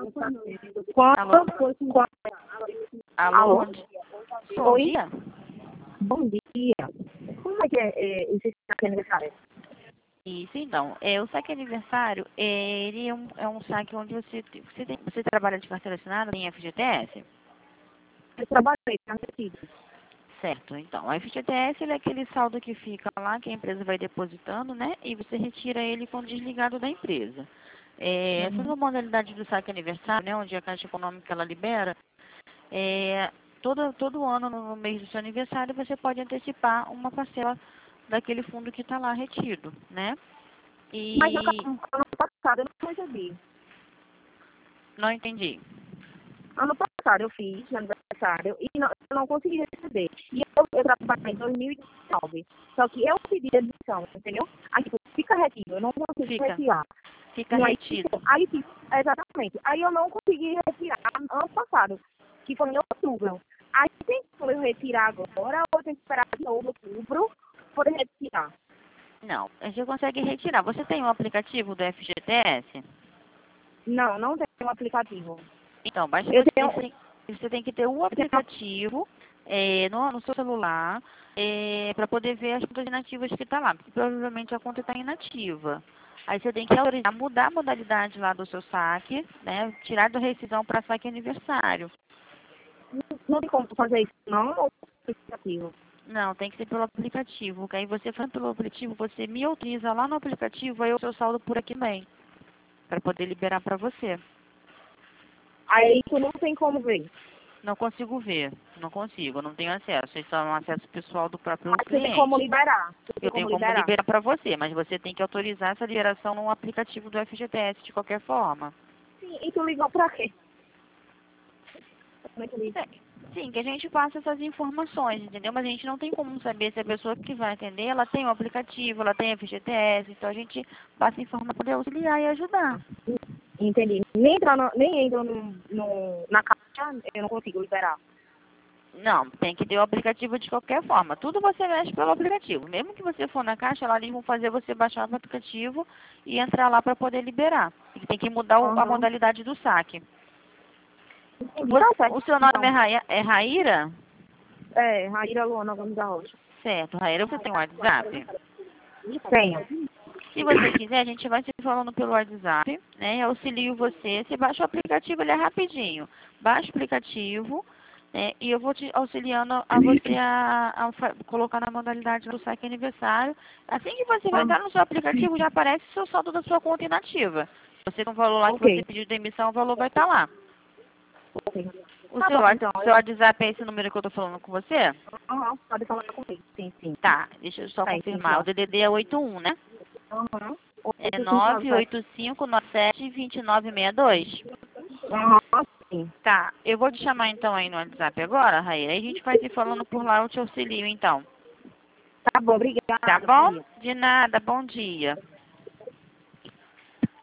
Alô? Quando foi 50. Alô? Alô? Bom Oi? dia. Bom dia. Como é que é esse saque aniversário? Isso, então. O saque aniversário, ele é um saque onde você trabalha de carteira assinada, tem FGTS? Eu trabalhei, tá retido. Certo, então. O FGTS, ele é aquele saldo que fica lá, que a empresa vai depositando, né? E você retira ele quando desligado da empresa. Essa é a modalidade do saque aniversário, né? Onde a Caixa Econômica, ela libera. Todo ano, no mês do seu aniversário, você pode antecipar uma parcela daquele fundo que está lá retido, né? Mas no E ano passado eu não recebi. não entendi. Ano passado eu fiz meu aniversário e eu não consegui receber. E eu trabalhei em 2019. Só que eu pedi demissão, entendeu? Aí tipo, fica retido, eu não consigo Fica, retirar. fica Mas, retido. aí, tipo, exatamente. Aí eu não consegui retirar ano passado, que foi em outubro. Aí tem como eu retirar agora ou eu tenho que esperar de novo outubro para poder retirar? Não, você consegue retirar. Você tem um aplicativo do FGTS? Não, não tem um aplicativo. Então, basta Eu tenho, você tem que ter um eu tenho aplicativo no seu celular para poder ver as contas inativas que está lá, porque provavelmente a conta está inativa. Aí você tem que autorizar, mudar a modalidade lá do seu saque, né? Tirar da rescisão para saque aniversário. não tem como fazer isso, não, ou aplicativo. Não, tem que ser pelo aplicativo. Que aí você faz pelo aplicativo, você me autoriza lá no aplicativo, aí o seu saldo por aqui também, para poder liberar para você. Aí tu não tem como ver. Não consigo ver, não consigo, não tenho acesso. Isso é um acesso pessoal do próprio Aí tu tem como cliente. liberar. Tu tem Eu tenho como como liberar. liberar para você, mas você tem que autorizar essa liberação no aplicativo do FGTS de qualquer forma. Sim, e tu ligou pra quê? Como é que eu ligo? É, sim, que a gente passa essas informações, entendeu? Mas a gente não tem como saber se a pessoa que vai atender, ela tem o aplicativo, ela tem FGTS, então a gente passa informação para poder auxiliar e ajudar. Entendi. Nem entra na caixa, eu não consigo liberar. Não, tem que ter o aplicativo de qualquer forma. Tudo você mexe pelo aplicativo. Mesmo que você for na caixa, lá eles vão fazer você baixar o aplicativo e entrar lá para poder liberar. E tem que mudar a Aham. modalidade do saque. Entendi. Tá certo, O seu nome então. é Raíra? É, Raíra Luana Gomes da Rocha. Certo, Raíra, você tem um WhatsApp? Tenho. Se você quiser, a gente vai se falando pelo WhatsApp, né? Eu auxilio você. Você baixa o aplicativo, ele é rapidinho. Baixa o aplicativo, né? E eu vou te auxiliando a você colocar na modalidade do saque aniversário. Assim que você vai entrar no seu aplicativo, já aparece o seu saldo da sua conta inativa. Você tem um valor lá que você Ok. pediu demissão, o valor vai estar lá. Ok. O Tá seu, bom, então. seu WhatsApp é esse número que eu tô falando com você? Aham, pode falar comigo. Sim, sim. Tá, deixa eu só Tá, sim, confirmar. O claro. DDD é 81, né? Aham. É 859. 98597-2962. Aham, sim. Tá, eu vou te chamar então aí no WhatsApp agora, Raíra. Aí a gente vai se falando por lá, eu te auxilio então. Tá bom, Tá obrigada. Bom bom? dia. De nada, bom dia.